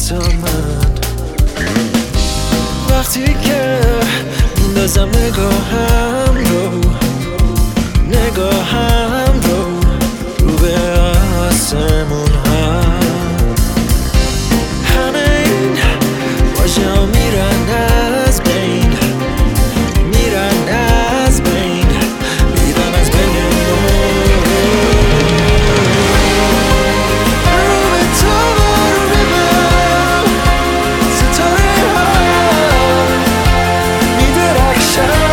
تا من. وقتی که میندازم نگاهم رو به آسمون ها، همه این واژه ها میرن از بین میرن از بین رو به تو رو به من ستاره ها میدرخشن.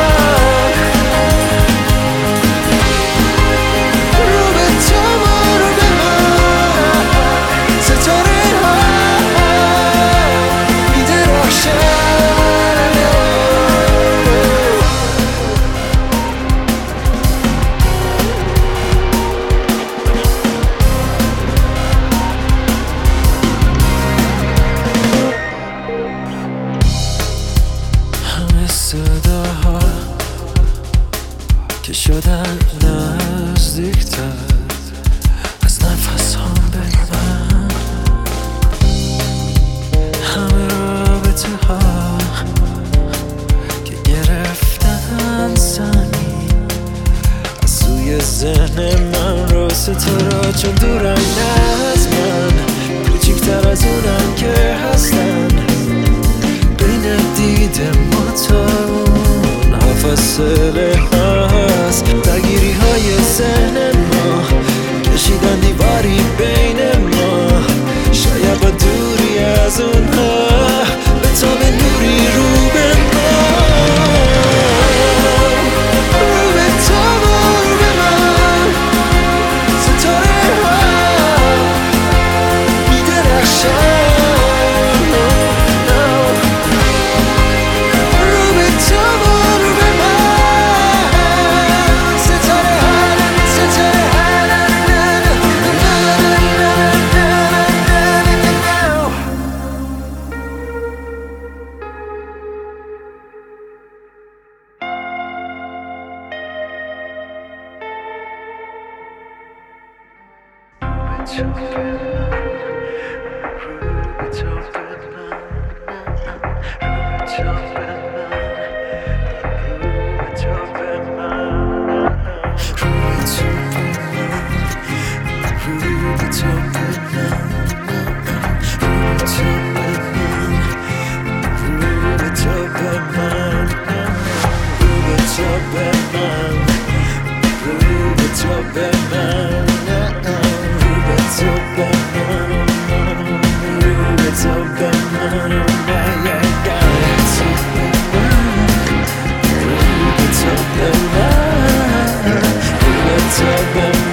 صداها که شدن نزدیکتر از نفس هم به من، همه رابطه ها که گرفتن سنگین از سوی ذهن من رو ستاره، چون دورن از من کوچیکتر از اونم که هستن، بین دید ما تا اون ها فاصله هست، درگیری های ذهن ما کشیدن دیواری بین ما، شاید با دوری از اونها به تاب نوری رو به ما، رو به تو رو به من ستاره ها میدرخشن. Top